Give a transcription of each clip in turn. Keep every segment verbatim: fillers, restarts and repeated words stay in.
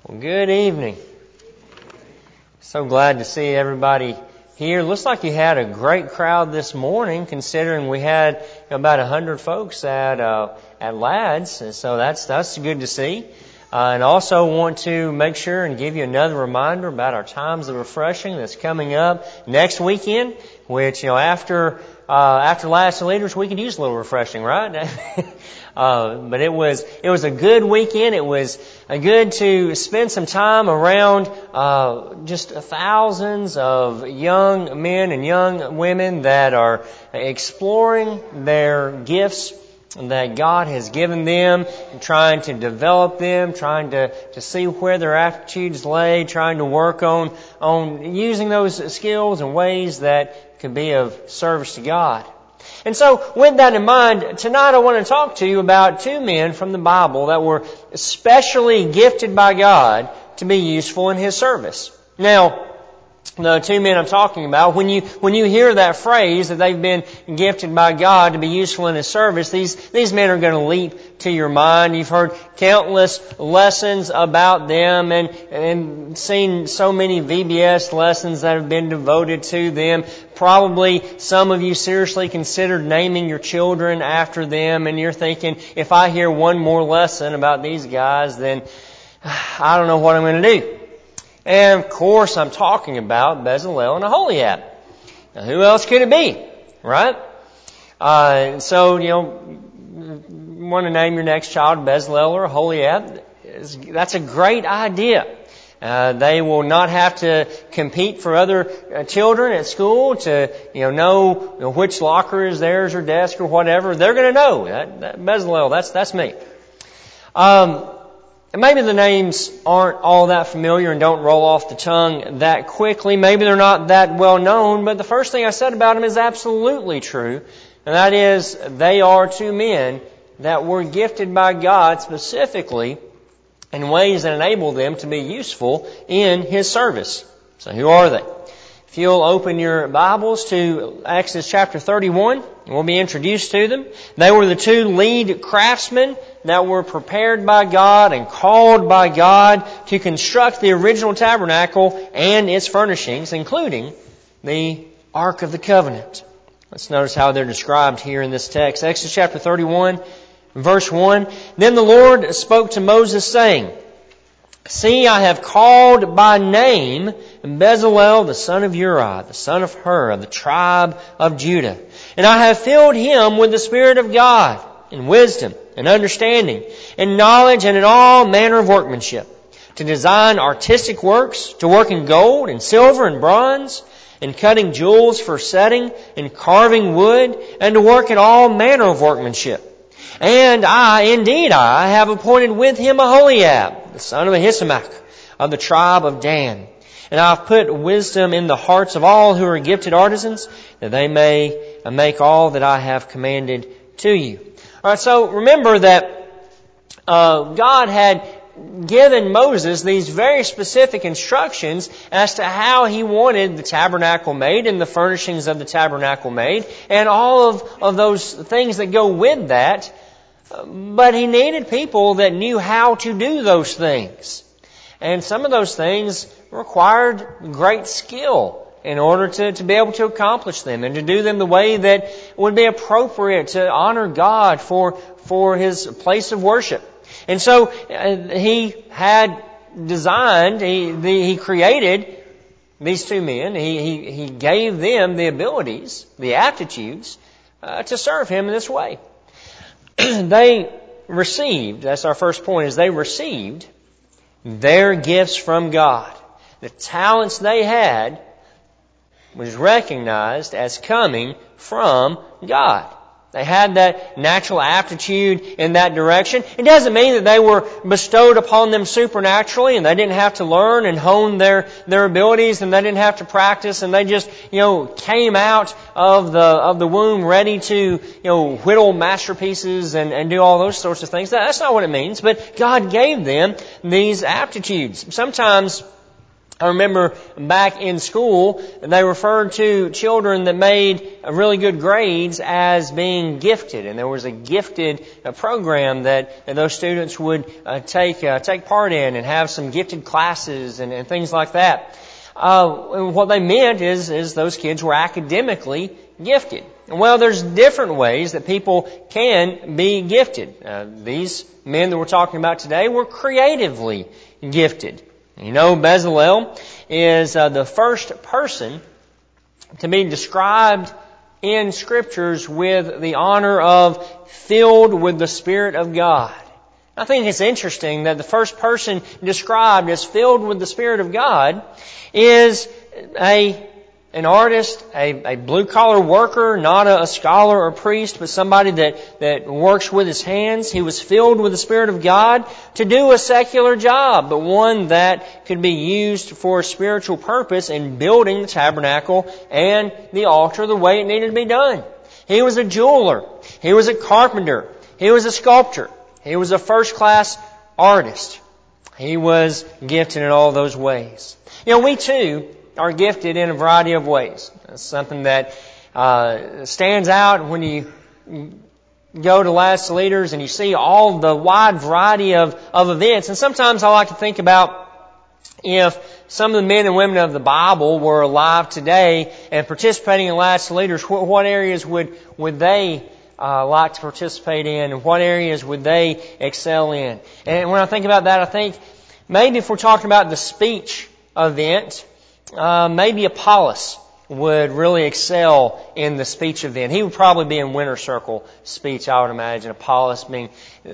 Well, good evening. So glad to see everybody here. Looks like you had a great crowd this morning, considering we had about a hundred folks at uh, at Ladd's, and so that's that's good to see. Uh, and also want to make sure and give you another reminder about our times of refreshing that's coming up next weekend. Which you know after uh, after Ladd's Leaders, we could use a little refreshing, right? Uh, but it was, it was a good weekend. It was uh, good to spend some time around, uh, just thousands of young men and young women that are exploring their gifts that God has given them, and trying to develop them, trying to, to see where their aptitudes lay, trying to work on, on using those skills in ways that could be of service to God. And so, with that in mind, tonight I want to talk to you about two men from the Bible that were especially gifted by God to be useful in His service. Now, the two men I'm talking about, when you when you hear that phrase that they've been gifted by God to be useful in His service, these these men are going to leap to your mind. You've heard countless lessons about them and and seen so many V B S lessons that have been devoted to them. Probably some of you seriously considered naming your children after them, and you're thinking, if I hear one more lesson about these guys, then I don't know what I'm going to do. And of course, I'm talking about Bezalel and Aholiab. Now, who else could it be, right? Uh, so, you know, you want to name your next child Bezalel or Aholiab. That's a great idea. Uh, they will not have to compete for other uh, children at school to, you know, know, you know, which locker is theirs or desk or whatever. They're going to know that, that Bezalel. That's that's me. Um, And maybe the names aren't all that familiar and don't roll off the tongue that quickly. Maybe they're not that well known, but the first thing I said about them is absolutely true. And that is, they are two men that were gifted by God specifically in ways that enable them to be useful in His service. So who are they? If you'll open your Bibles to Exodus chapter thirty-one, we'll be introduced to them. They were the two lead craftsmen that were prepared by God and called by God to construct the original tabernacle and its furnishings, including the Ark of the Covenant. Let's notice how they're described here in this text. Exodus chapter thirty-one, verse one. Then the Lord spoke to Moses, saying, See, I have called by name Bezalel, the son of Uri, the son of Hur, of the tribe of Judah. And I have filled him with the Spirit of God, in wisdom, and understanding, and knowledge, and in all manner of workmanship, to design artistic works, to work in gold, and silver, and bronze, and cutting jewels for setting, and carving wood, and to work in all manner of workmanship. And I, indeed I, have appointed with him Aholiab, the son of Ahisamach, of the tribe of Dan. And I have put wisdom in the hearts of all who are gifted artisans, that they may make all that I have commanded to you. All right, so remember that uh, God had given Moses these very specific instructions as to how He wanted the tabernacle made and the furnishings of the tabernacle made and all of, of those things that go with that. But He needed people that knew how to do those things. And some of those things required great skill in order to, to be able to accomplish them and to do them the way that would be appropriate to honor God for, for His place of worship. And so uh, He had designed, He, the, he created these two men. He, he, he gave them the abilities, the aptitudes uh, to serve Him in this way. They received, that's our first point, is they received their gifts from God. The talents they had was recognized as coming from God. They had that natural aptitude in that direction. It doesn't mean that they were bestowed upon them supernaturally and they didn't have to learn and hone their, their abilities and they didn't have to practice and they just, you know, came out of the, of the womb ready to, you know, whittle masterpieces and, and do all those sorts of things. That's not what it means, but God gave them these aptitudes. Sometimes I remember back in school, they referred to children that made really good grades as being gifted, and there was a gifted uh, program that, that those students would uh, take uh, take part in, and have some gifted classes and, and things like that. Uh, and what they meant is, is those kids were academically gifted. Well, there's different ways that people can be gifted. Uh, these men that we're talking about today were creatively gifted. You know, Bezalel is uh, the first person to be described in Scriptures with the honor of filled with the Spirit of God. I think it's interesting that the first person described as filled with the Spirit of God is a an artist, a, a blue-collar worker, not a, a scholar or priest, but somebody that, that works with his hands. He was filled with the Spirit of God to do a secular job, but one that could be used for a spiritual purpose in building the tabernacle and the altar the way it needed to be done. He was a jeweler. He was a carpenter. He was a sculptor. He was a first-class artist. He was gifted in all those ways. You know, we too are gifted in a variety of ways. It's something that uh, stands out when you go to Last Leaders and you see all the wide variety of, of events. And sometimes I like to think about if some of the men and women of the Bible were alive today and participating in Last Leaders, what, what areas would, would they uh, like to participate in, and what areas would they excel in? And when I think about that, I think maybe if we're talking about the speech event, Uh, maybe Apollos would really excel in the speech event. He would probably be in winner circle speech, I would imagine. Apollos being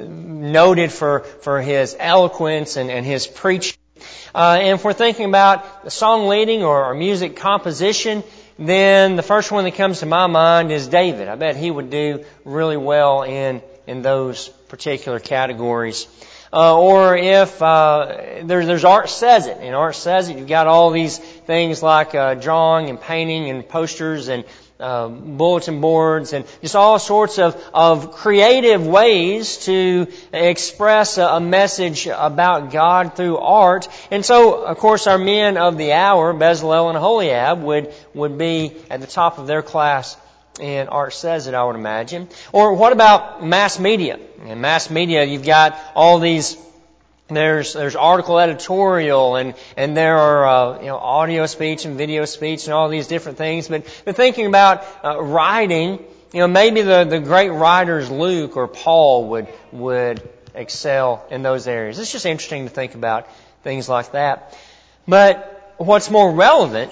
noted for, for his eloquence and, and his preaching. Uh, and if we're thinking about the song leading or, or music composition, then the first one that comes to my mind is David. I bet he would do really well in, in those particular categories. Uh, or if uh, there, there's Art Says It. In Art Says It, you've got all these things like uh, drawing and painting and posters and uh, bulletin boards and just all sorts of, of creative ways to express a, a message about God through art. And so, of course, our men of the hour, Bezalel and Aholiab, would, would be at the top of their class. And Art Says It, I would imagine. Or what about mass media? In mass media, you've got all these, there's there's article editorial, and, and there are uh, you know audio speech and video speech and all these different things. But, but thinking about uh, writing, you know, maybe the, the great writers Luke or Paul would would excel in those areas. It's just interesting to think about things like that. But what's more relevant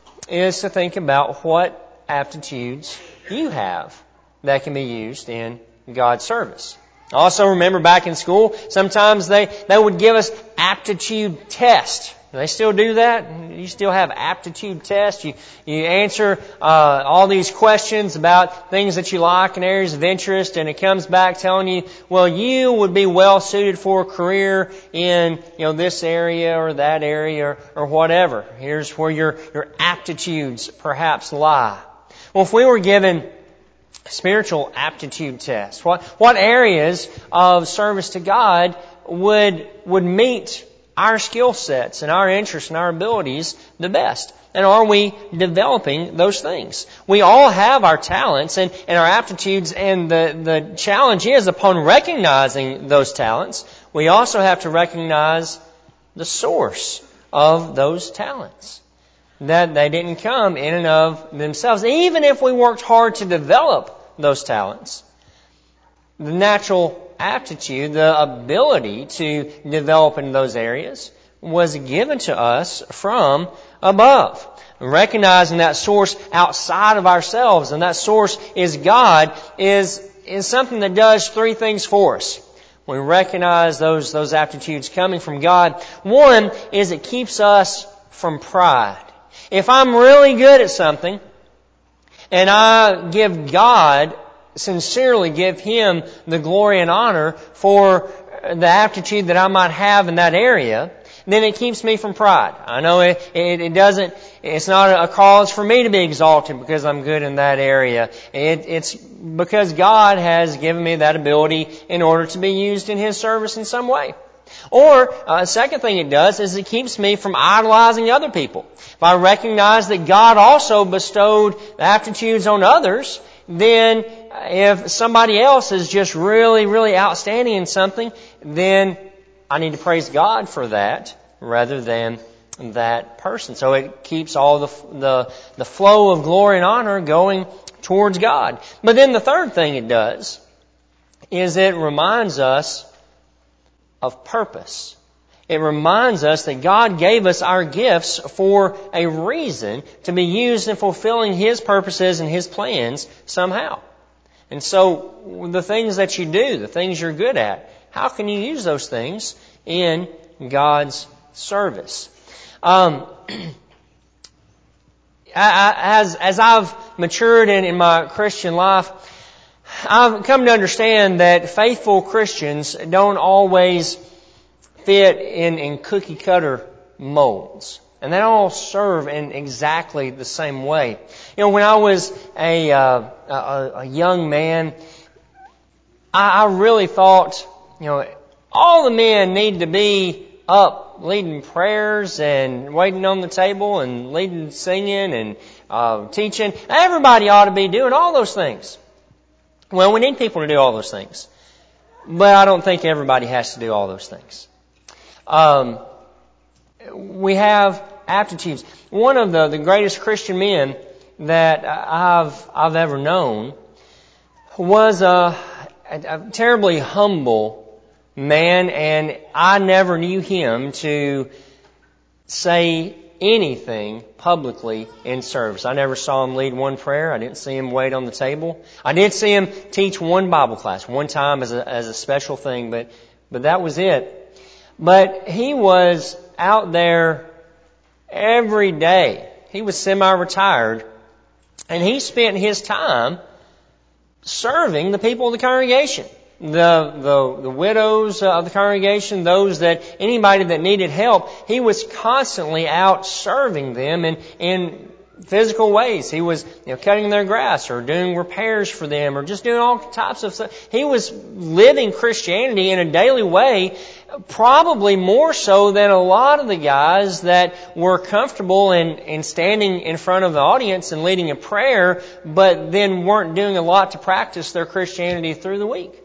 is to think about what aptitudes you have that can be used in God's service. Also, remember back in school, sometimes they, they would give us aptitude tests. They still do that? You still have aptitude tests. You, you answer uh, all these questions about things that you like and areas of interest, and it comes back telling you, well, you would be well suited for a career in, you know, this area or that area or, or whatever. Here's where your, your aptitudes perhaps lie. Well, if we were given spiritual aptitude tests, what, what areas of service to God would, would meet our skill sets and our interests and our abilities the best? And are we developing those things? We all have our talents and, and our aptitudes, and the, the challenge is, upon recognizing those talents, we also have to recognize the source of those talents. That they didn't come in and of themselves. Even if we worked hard to develop those talents, the natural aptitude, the ability to develop in those areas was given to us from above. Recognizing that source outside of ourselves, and that source is God, is, is something that does three things for us. We recognize those, those aptitudes coming from God. One is it keeps us from pride. If I'm really good at something, and I give God, sincerely give Him the glory and honor for the aptitude that I might have in that area, then it keeps me from pride. I know it, it, it doesn't, it's not a cause for me to be exalted because I'm good in that area. It, it's because God has given me that ability in order to be used in His service in some way. Or, uh, a second thing it does is it keeps me from idolizing other people. If I recognize that God also bestowed the aptitudes on others, then if somebody else is just really, really outstanding in something, then I need to praise God for that rather than that person. So it keeps all the, the, the flow of glory and honor going towards God. But then the third thing it does is it reminds us of purpose. It reminds us that God gave us our gifts for a reason, to be used in fulfilling His purposes and His plans somehow. And so the things that you do, the things you're good at, how can you use those things in God's service? Um, as, as I've matured in, in my Christian life, I've come to understand that faithful Christians don't always fit in, in cookie cutter molds. And they don't all serve in exactly the same way. You know, when I was a, uh, a, a young man, I, I really thought, you know, all the men need to be up leading prayers and waiting on the table and leading singing and uh, teaching. Everybody ought to be doing all those things. Well, we need people to do all those things. But I don't think everybody has to do all those things. Um, we have aptitudes. One of the, the greatest Christian men that I've I've ever known was a, a, a terribly humble man, and I never knew him to say anything publicly in service. I never saw him lead one prayer. I didn't see him wait on the table. I did see him teach one Bible class one time as a, as a special thing, but but that was it. But he was out there every day. He was semi-retired, and he spent his time serving the people of the congregation. The, the, the widows of the congregation, those that, anybody that needed help, he was constantly out serving them in, in physical ways. He was, you know, cutting their grass or doing repairs for them or just doing all types of stuff. He was living Christianity in a daily way, probably more so than a lot of the guys that were comfortable in, in standing in front of the audience and leading a prayer, but then weren't doing a lot to practice their Christianity through the week.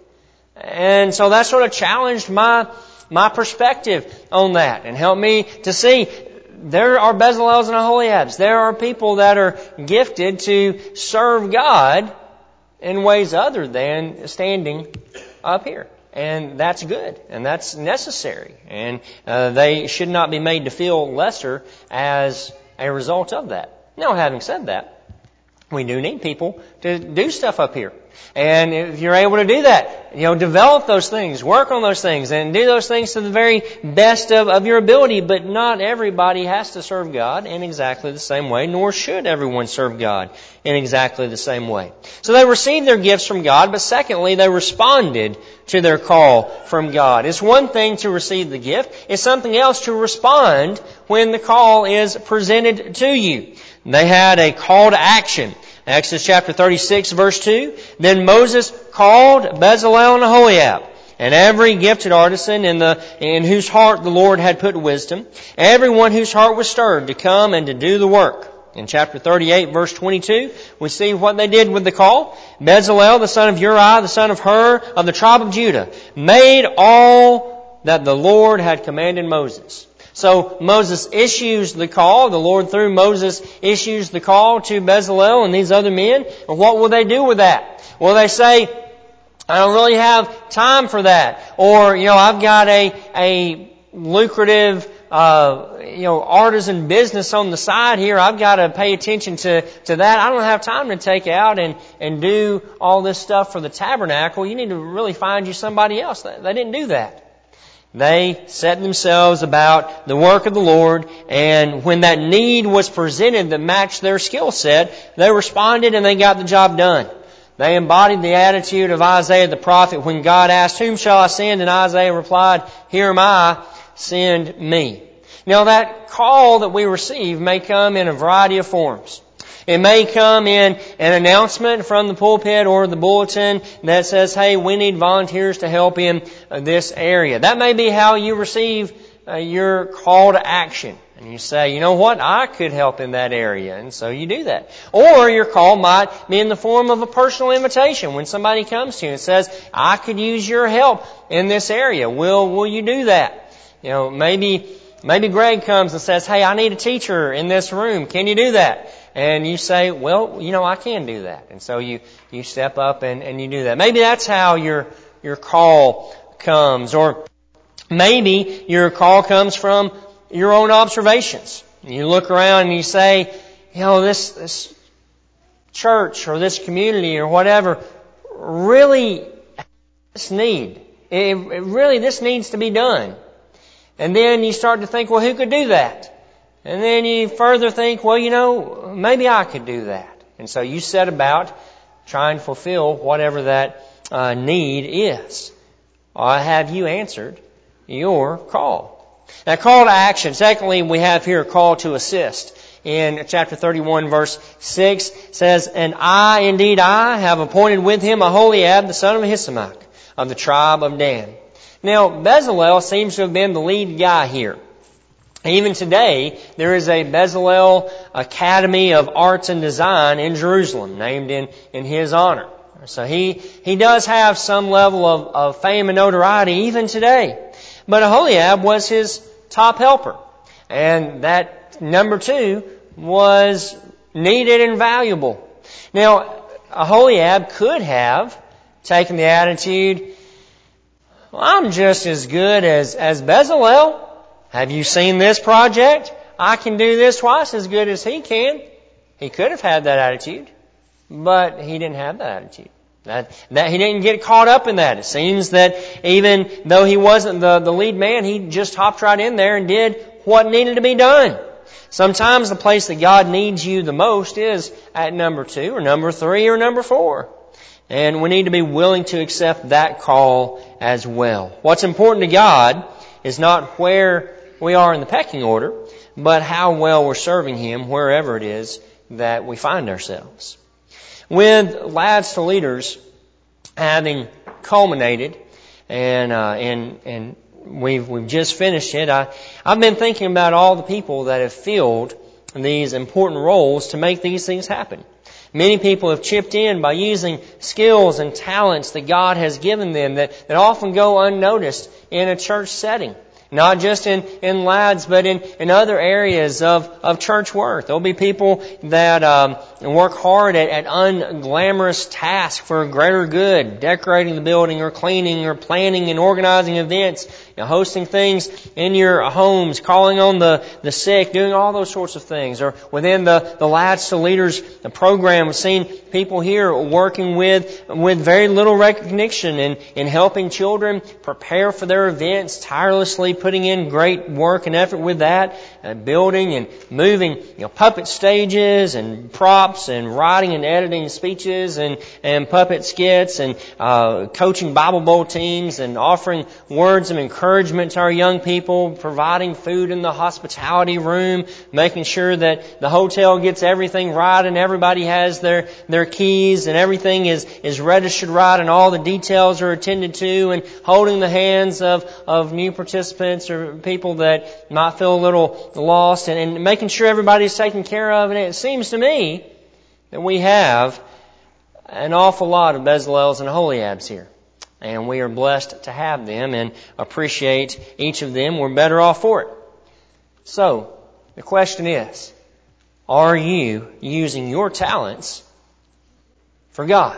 And so that sort of challenged my my perspective on that and helped me to see there are Bezalels and Aholiabs. There are people that are gifted to serve God in ways other than standing up here. And that's good. And that's necessary. And uh, they should not be made to feel lesser as a result of that. Now, having said that, we do need people to do stuff up here. And if you're able to do that, you know, develop those things, work on those things, and do those things to the very best of, of your ability. But not everybody has to serve God in exactly the same way, nor should everyone serve God in exactly the same way. So they received their gifts from God, but secondly, they responded to their call from God. It's one thing to receive the gift. It's something else to respond when the call is presented to you. They had a call to action. Exodus chapter thirty-six, verse two. Then Moses called Bezalel and Aholiab, and every gifted artisan in the in whose heart the Lord had put wisdom, everyone whose heart was stirred to come and to do the work. In chapter thirty-eight, verse twenty-two, we see what they did with the call. Bezalel, the son of Uri, the son of Hur, of the tribe of Judah, made all that the Lord had commanded Moses. So Moses issues the call. The Lord, through Moses, issues the call to Bezalel and these other men. And what will they do with that? Well, they say, I don't really have time for that. Or, you know, I've got a, a lucrative, uh, you know, artisan business on the side here. I've got to pay attention to, to that. I don't have time to take out and, and do all this stuff for the tabernacle. You need to really find you somebody else. They, they didn't do that. They set themselves about the work of the Lord, and when that need was presented that matched their skill set, they responded and they got the job done. They embodied the attitude of Isaiah the prophet when God asked, "Whom shall I send?" And Isaiah replied, "Here am I, send me." Now that call that we receive may come in a variety of forms. It may come in an announcement from the pulpit or the bulletin that says, hey, we need volunteers to help in this area. That may be how you receive uh, your call to action. And you say, you know what, I could help in that area. And so you do that. Or your call might be in the form of a personal invitation. When somebody comes to you and says, I could use your help in this area. Will, will you do that? You know, maybe, maybe Greg comes and says, hey, I need a teacher in this room. Can you do that? And you say, well, you know, I can do that. And so you, you step up and, and you do that. Maybe that's how your, your call comes. Or maybe your call comes from your own observations. You look around and you say, you know, this, this church or this community or whatever really has this need. It, it really, this needs to be done. And then you start to think, well, who could do that? And then you further think, well, you know, maybe I could do that. And so you set about trying to fulfill whatever that uh, need is. Or have you answered your call? Now, call to action. Secondly, we have here a call to assist. In chapter thirty-one, verse six, says, and I, indeed I, have appointed with him Aholiab, the son of Ahisamach, of the tribe of Dan. Now, Bezalel seems to have been the lead guy here. Even today, there is a Bezalel Academy of Arts and Design in Jerusalem, named in, in his honor. So he, he does have some level of, of fame and notoriety even today. But Aholiab was his top helper. And that number two was needed and valuable. Now, Aholiab could have taken the attitude, well, I'm just as good as, as Bezalel. Have you seen this project? I can do this twice as good as he can. He could have had that attitude, but he didn't have that attitude. That, that he didn't get caught up in that. It seems that even though he wasn't the, the lead man, he just hopped right in there and did what needed to be done. Sometimes the place that God needs you the most is at number two or number three or number four. And we need to be willing to accept that call as well. What's important to God is not where we are in the pecking order, but how well we're serving Him wherever it is that we find ourselves. With Lads to Leaders having culminated, and uh, and and we've we've just finished it, I I've been thinking about all the people that have filled these important roles to make these things happen. Many people have chipped in by using skills and talents that God has given them that, that often go unnoticed in a church setting. Not just in, in lads, but in, in other areas of, of church work. There'll be people that um, work hard at, at unglamorous tasks for greater good, decorating the building or cleaning or planning and organizing events, you know, hosting things in your homes, calling on the, the sick, doing all those sorts of things. Or within the, the Lads to Leaders program, we've seen people here working with, with very little recognition in, in helping children prepare for their events, tirelessly putting in great work and effort with that, uh, building and moving, you know, puppet stages and props and writing and editing speeches and, and puppet skits and uh, coaching Bible Bowl teams and offering words of encouragement to our young people, providing food in the hospitality room, making sure that the hotel gets everything right and everybody has their, their keys and everything is, is registered right and all the details are attended to, and holding the hands of, of new participants or people that might feel a little lost, and, and making sure everybody's taken care of. And it seems to me that we have an awful lot of Bezalels and Aholiabs here. And we are blessed to have them and appreciate each of them. We're better off for it. So, the question is, are you using your talents for God?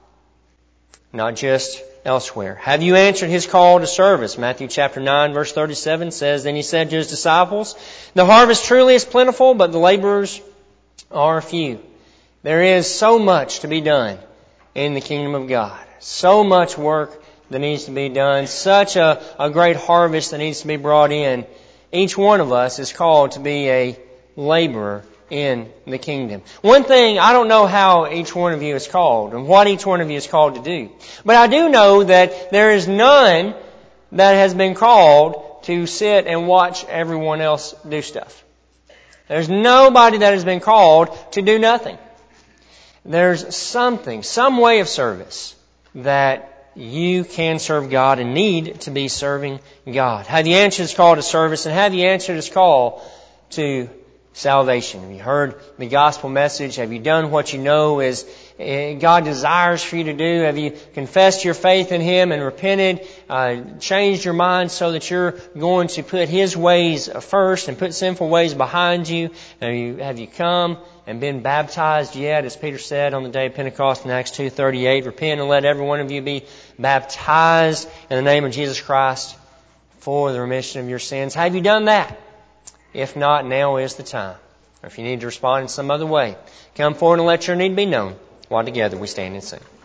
Not just elsewhere. Have you answered His call to service? Matthew chapter nine verse thirty-seven says, then He said to His disciples, the harvest truly is plentiful, but the laborers are few. There is so much to be done in the kingdom of God. So much work that needs to be done. Such a, a great harvest that needs to be brought in. Each one of us is called to be a laborer in the kingdom. One thing, I don't know how each one of you is called and what each one of you is called to do. But I do know that there is none that has been called to sit and watch everyone else do stuff. There's nobody that has been called to do nothing. There's something, some way of service that you can serve God and need to be serving God. Have you answered His call to service, and have you answered His call to salvation? Have you heard the gospel message? Have you done what you know is God desires for you to do? Have you confessed your faith in Him and repented, uh, changed your mind so that you're going to put His ways first and put sinful ways behind you? Have you, have you come and been baptized yet? As Peter said on the day of Pentecost in Acts two thirty-eight, repent and let every one of you be baptized in the name of Jesus Christ for the remission of your sins. Have you done that? If not, now is the time. Or if you need to respond in some other way, come forward and let your need be known while together we stand and sing.